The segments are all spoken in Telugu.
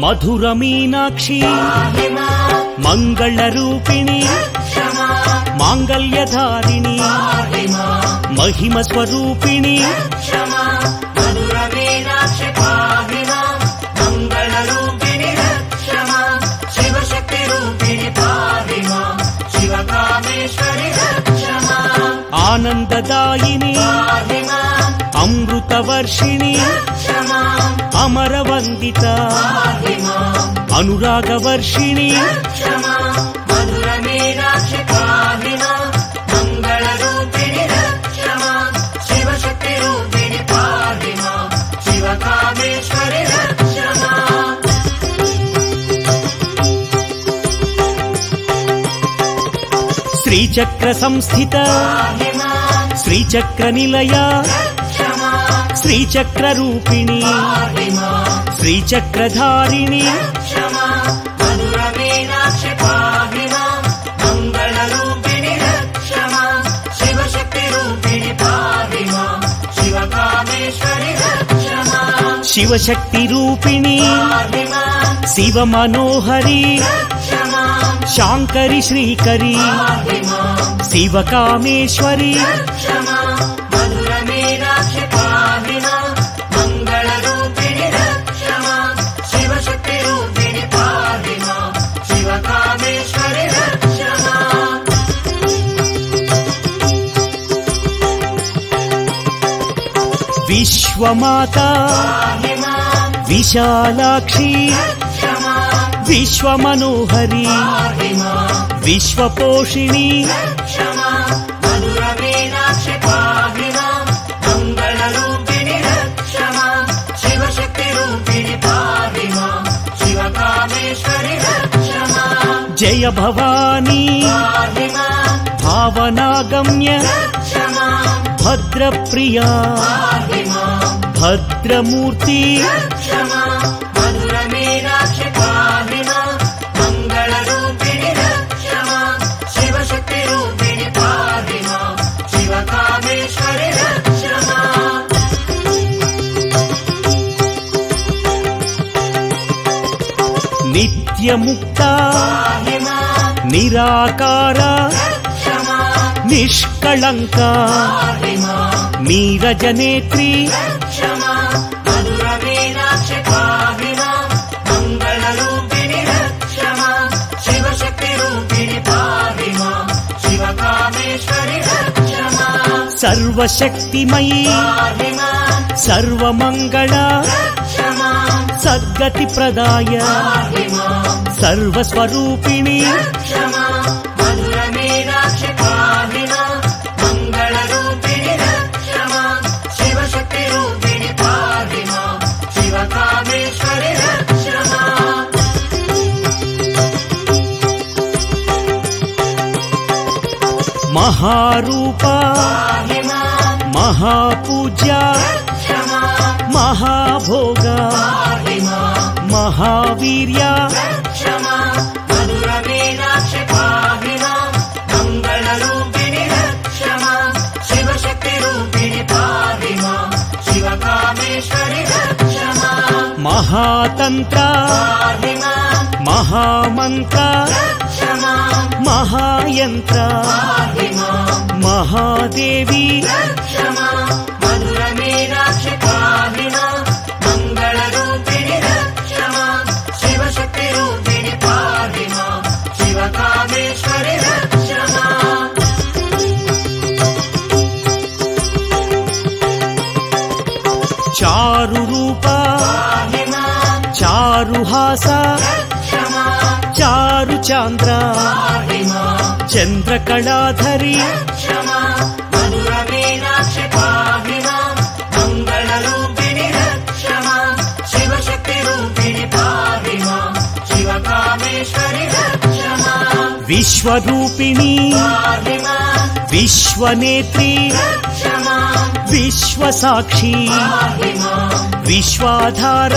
మధుర మీనాక్షి మంగళ రూపిణి మాంగళ్యధారిణి మహిమ స్వరూపిణి ఆనందదాయిని అమృతవర్షిణి అమరవందిత అనురాగవర్షిణి శ్రీచక్ర సంస్థిత శ్రీచక్ర నిలయ శ్రీచక్ర రూపిణి శ్రీచక్రధారిణి శివశక్తి రూపిణి శివ మనోహరి శాంకరి శ్రీకరి శివకామేశ్వరి విశ్వమాత విశాలాక్షి విశ్వమనోహరి విశ్వపోషిణి జయ భవానీ భావనాగమ్య భద్రప్రియా భద్రమూర్తి నిత్యముక్త నిరాకార నిష్కళంక నీరజనేత్రి సర్వశక్తిమయీ సర్వమంగళ సద్గతి ప్రదాయ సర్వస్వరూపిణి మహారూప మహాపూజ్య మహాభోగ మహావీర్య మహాతంత్ర మహామంత్ర మహాయంత్ర మహాదేవి చారు రూప చారుహాస చారు చాంద్ర చంద్రకళాధరి విశ్వరూపిణి విశ్వనేత్రి విశ్వసాక్షి విశ్వాధార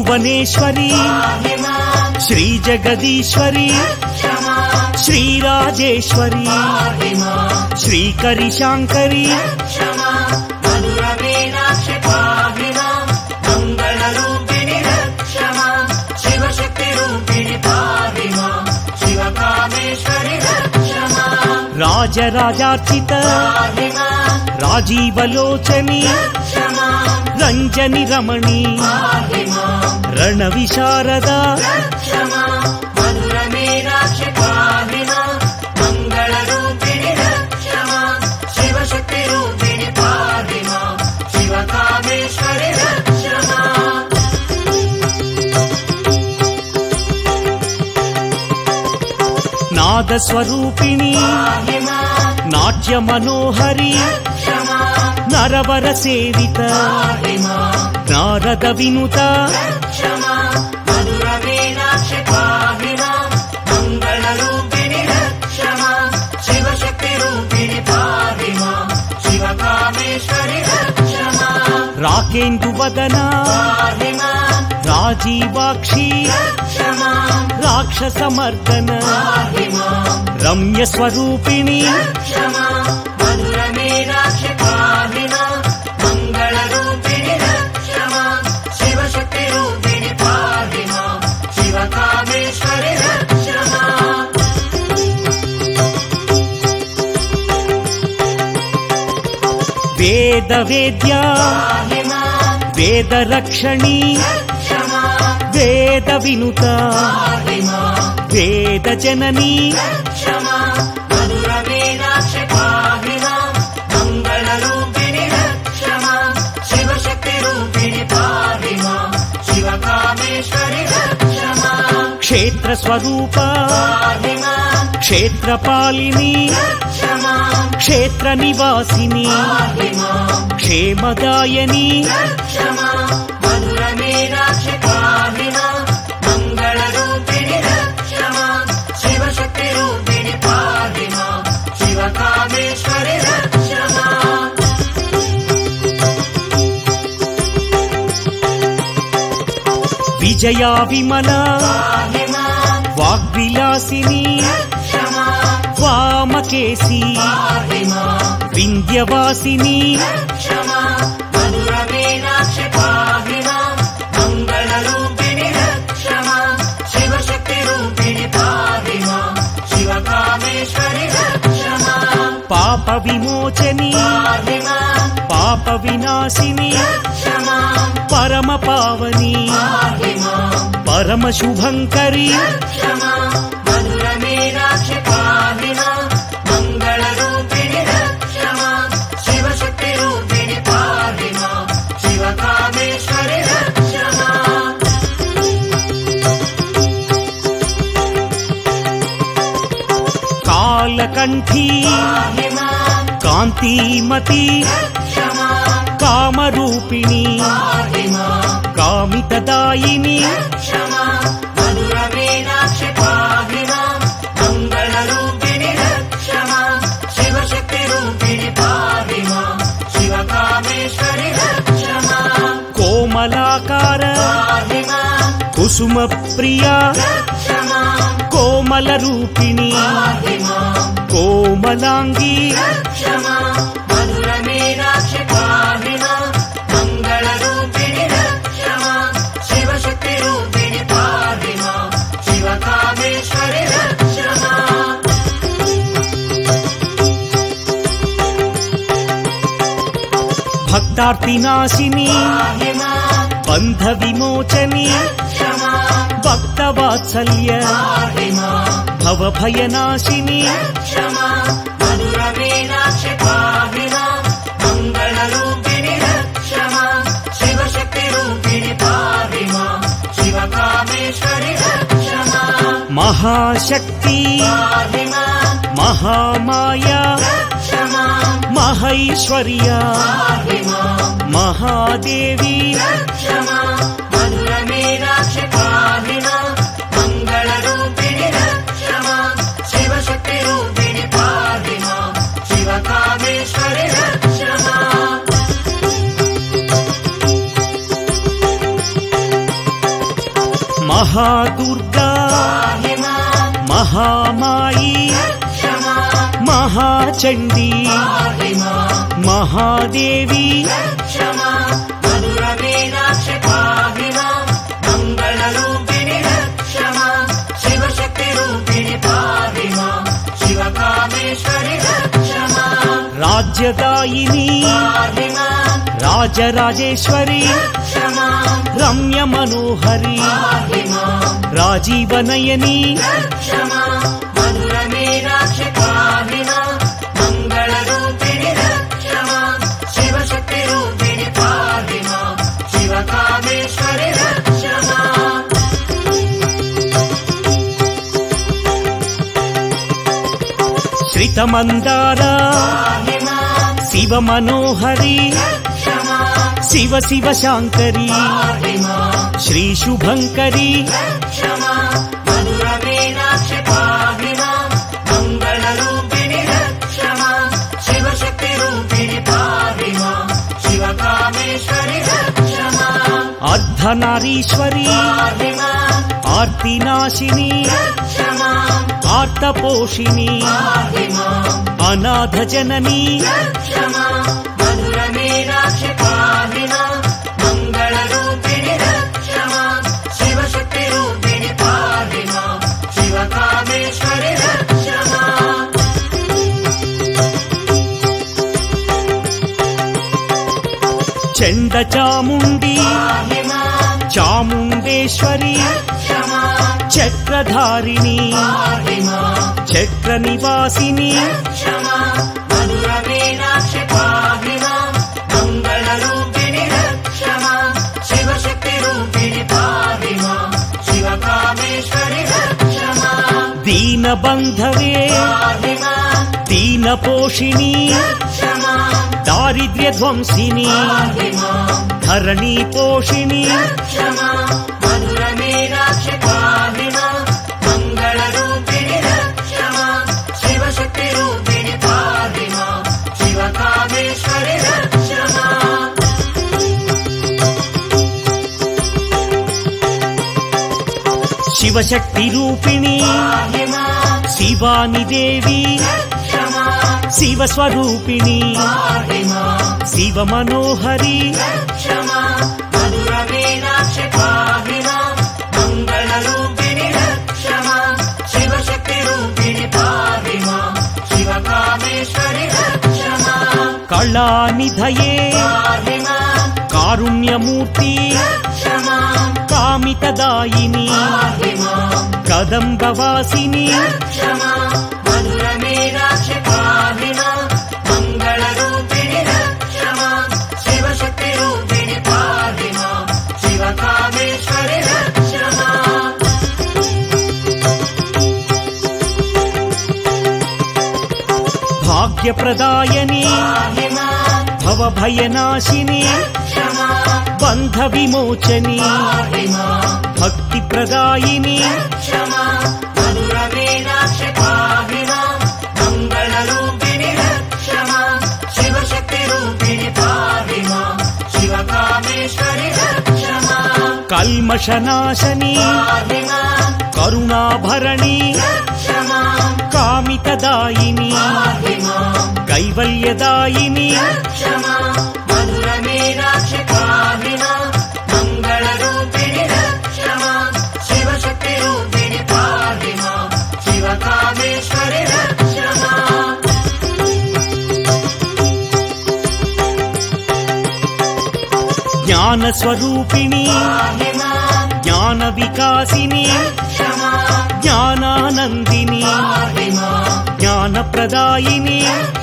భువనేశ్వరి శ్రీ జగదీశ్వరి శ్రీరాజేశ్వరి శ్రీకరి శాంకరి రాజరాజార్చిత రాజీవలోచని రంజని రమణి రణ విశారద నాదస్వరూపిణి నాట్య మనోహరి నరవర సేవిత నారద వినుత రాకేందు వదన రాజీవాక్షి రాక్షసమర్దన రమ్య స్వరూపిణి వేద వేద్య వేద రక్షణి వేద వినుత వేద జనని క్షేత్ర స్వరూప క్షేత్రపాలిని క్షేత్ర నివాసిని క్షేమదాయని విజయా విమల వాగ్విలాసిని వామకేశి వింధ్యవాసిని పాప విమోచని పాప వినాశిని పరమ పావని పరమ శుభంకరి కాలకంఠీ కాంతిమతి కామరూపిణి కామితదాయిని కోమలాకార కుసుమ ప్రియా కోమల రూపిణి కోమలాంగి భక్తార్తినాశిని బంధ విమోచని భక్తవాత్సల్య భవభయనాశిని మహాశక్తి మహామాయా మహైశ్వర్య మహాదేవి మహాదుర్గా మహామాయి మహాచండీ మహాదేవి రాజ్యదాయిని రాజరాజేశ్వరి రమ్య మనోహరి రాజీవనయని శ్రితమందార శివ మనోహరి శివ శివ శాంకరి శ్రీ శుభంకరి అర్ధనారీశ్వరి ఆర్తినాశిని ఆర్తపోషిణి అనాథ జనని చండ చాముండి చాముండేశ్వరి చక్రధారిణి చక్ర నివాసిని దీనబంధవే దీనపోషిణి దారిద్ర్య ధ్వంసిని ధరణి పోషిణి శివశక్తి రూపిణి శివాని దేవి శివస్వరూపిణి శివ మనోహరి కళానిధయే కారుణ్యమూర్తి కామితదాయిని కదంబవాసిని భాగ్యప్రదాయని భవభయనాశిని బంధ విమోచని భక్తి ప్రదాయిని కల్మషనాశని కరుణాభరణి కామితదాయిని కైవల్యదాయిని జ్ఞానస్వరూపిణి జ్ఞాన వికాసిని జ్ఞానానందిని జ్ఞానప్రదాయిని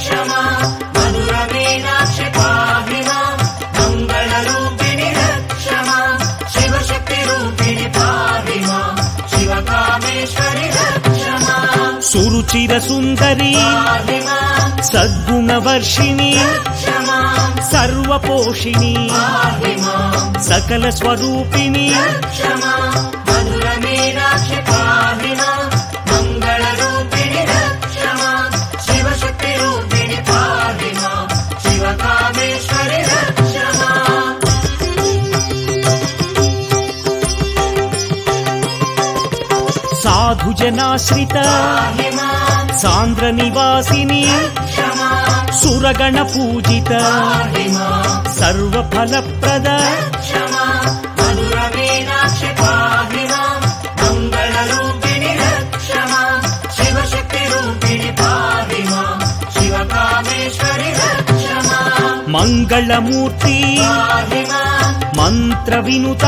సురుచిర సుందరి సద్గుణవర్షిణి సర్వపోషిణి సకల స్వరూపిణి సాధుజనాశ్రిత సాంద్ర నివాసిని సురగణ పూజిత సర్వఫలప్రద మంగళమూర్తి మంత్ర వినుత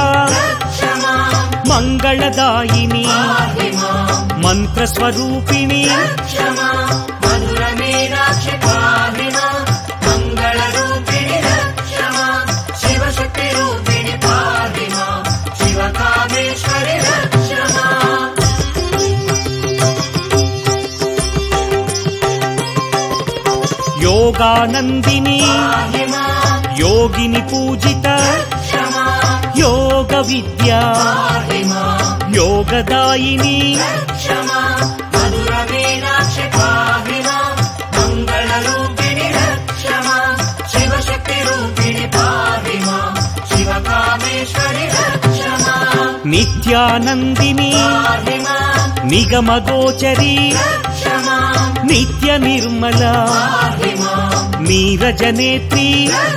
మంగళదాయిని మంత్రస్వరూపిణి యోగానందిని యోగిని పూజిత యోగ విద్యా యోగదాయిని నిత్యానందిని నిగమగోచరి నిత్య నిర్మల నీరజనేత్రి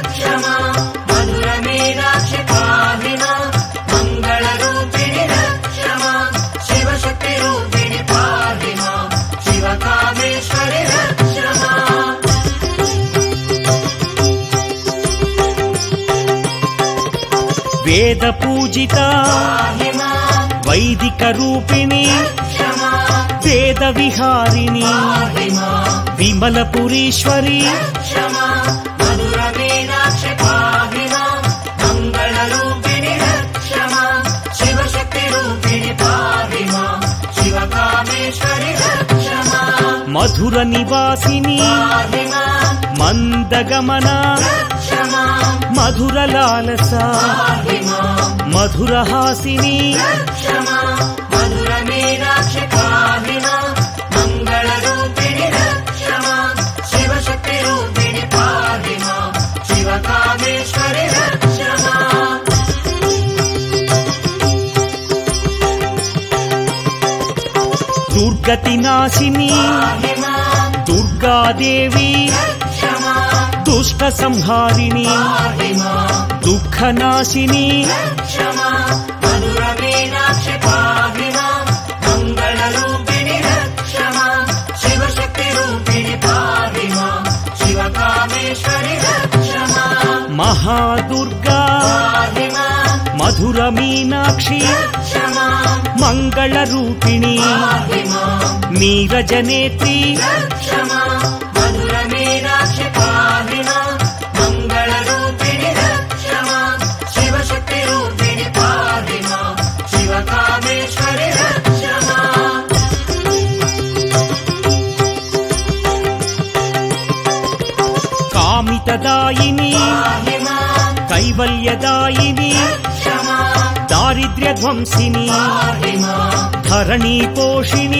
వేద పూజిత వైదిక రూపిణి వేద విహారిణి విమలపురీశ్వరి మధుర నివాసిని మందగమన మధుర లాలస మధురహాసిని దుర్గతి నాశిని దుర్గాదేవి దుష్ట సంహారిణి దుఃఖనాశిని మహాదుర్గా మధుర మీనాక్షి మంగళ రూపిణి నీరజనేత్రి కామితదాయిని కైవల్యదాయిని దారిద్ర్యధ్వంసిని ధరణీ పోషిణి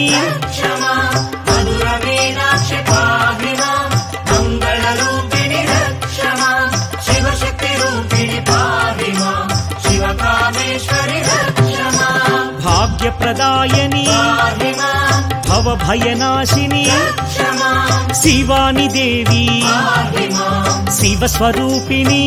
భాగ్యప్రదాయని భవభయనాశిని శివాని దేవి శివస్వరూపిణి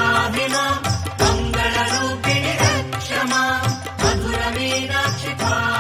मीनाक्षि